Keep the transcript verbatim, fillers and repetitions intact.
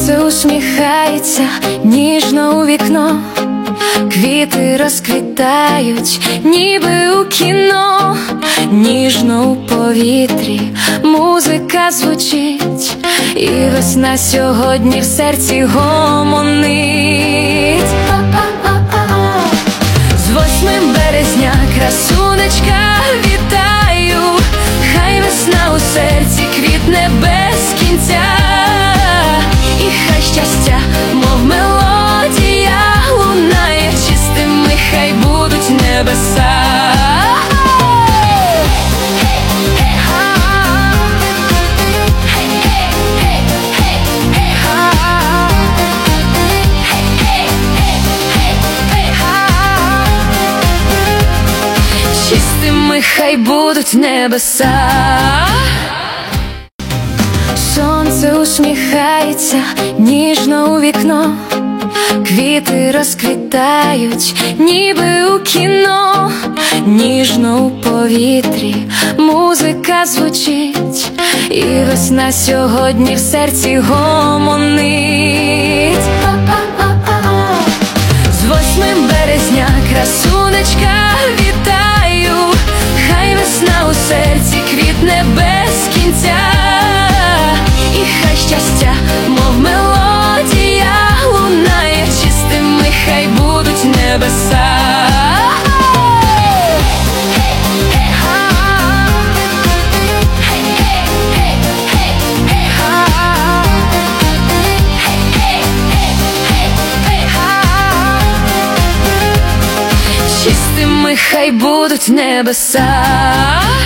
Сонце усміхається ніжно у вікно, квіти розквітають, ніби у кіно, ніжно у повітрі музика звучить, і весна сьогодні в серці гомонить. З восьмим березня, красунечка, вітаю, хай весна у серці квітне без кінця, і хай щастя, мов мелодія, лунає чистими, хай будуть небеса. Чистими хай будуть небеса. Сонце усміхається ніжно у вікно, квіти розквітають, ніби у кіно, ніжно у повітрі музика звучить, і весна сьогодні в серці гомонить. З восьмим березня, красунечка, вітаю, хай весна у серці квітне без кінця, і хай щастя, мов мелодія, лунає чистими, хай будуть небеса. Чистими хай будуть небеса.